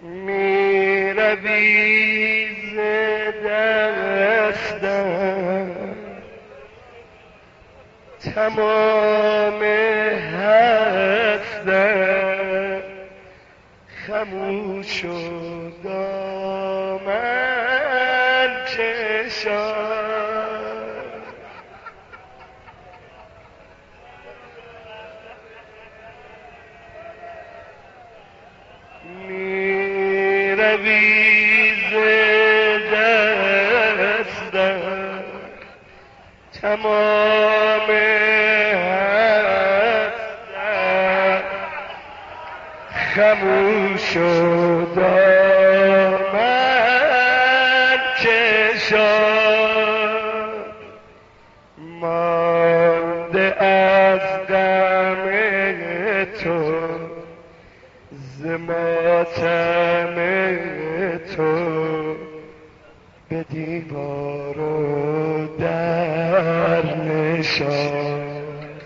می روی ز دستم تمام هستم، خموش شد دامن کشان. می روی ز دستم تمام هستم، خموش و دامن کشان. مانده از غم تو ز ماتم تو به دیوار و در نشان.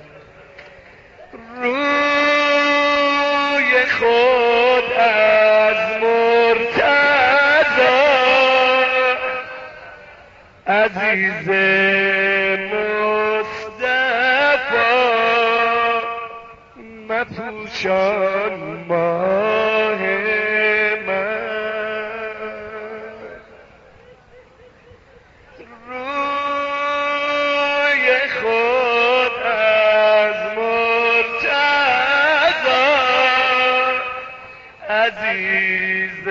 روی خود از مرتضی عزیز مصطفی مپوشان ماه من. روی خود از مرتضی عزیز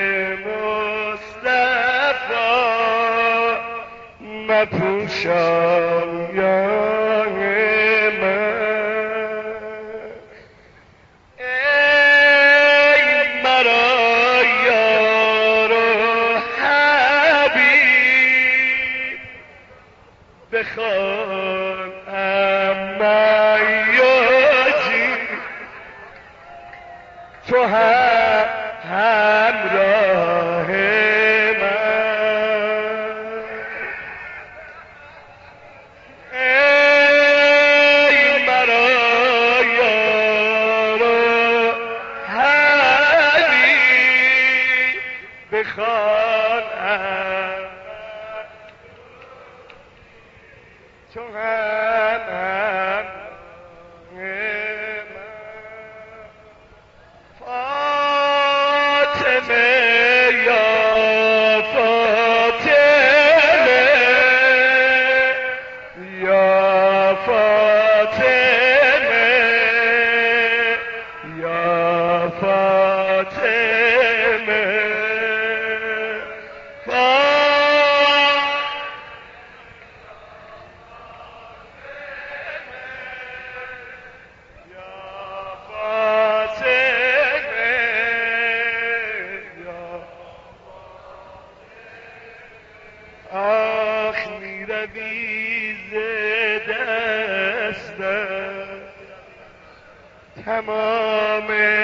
مصطفی مپوشان یار من. ای مرا یار و حبیب بخوان اما یاجی، تو همراه من. ای مرا یار و حبیب بخوان تو هم فاطمه یا فاطمه یا فاطمه یا فاطمه آخ می روی ز دستم تمام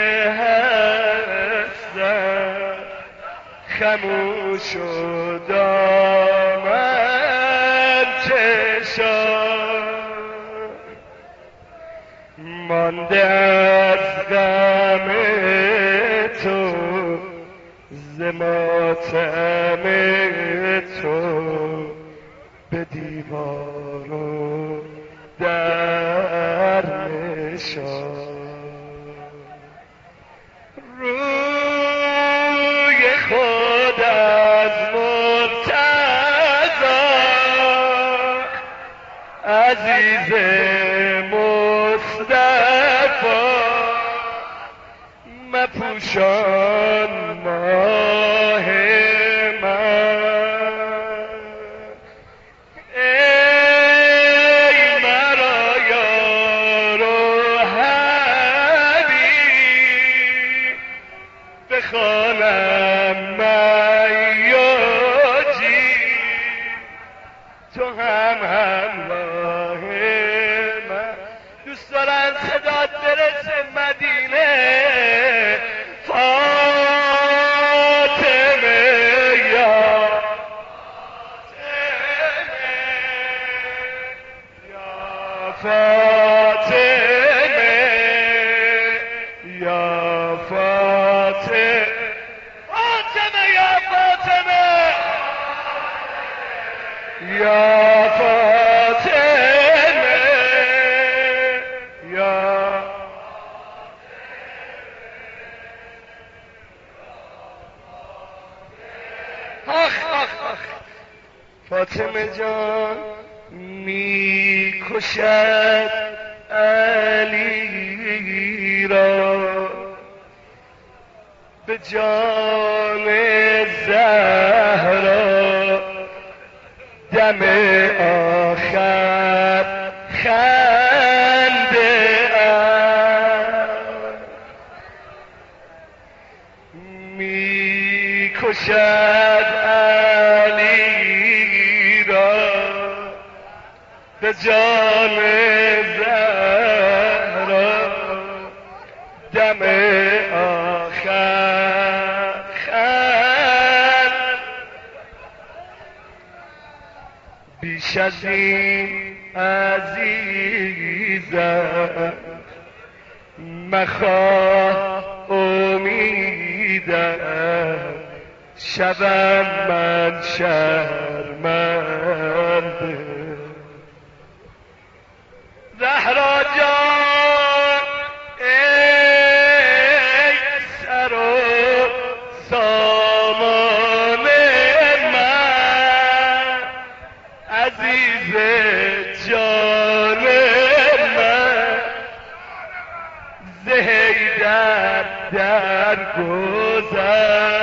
هستم، خموش و دامن کشان. مانده از غم تو ز ماتم تو به دیوار و در نشان. روی خود از مرتضی عزیز مصطفی مپوشان ماه من. ای مرا یار و حبیب بخوانم میاجی، تو هم همراه من. دوست دارن صدات برسه مدینه. فاطمه یا فاطمه یا فاطمه آخ آخ آخ فاطمه جان می کشد علی را به جان زهرا دم آخر خنده می کشد علی را به جان زهرا دم آخر خند بیش از این عزیزم مخواه امیدم شبم من شرمنده زهرا جان ای سر و سامان من عزیز جان من ز حیدر در گذر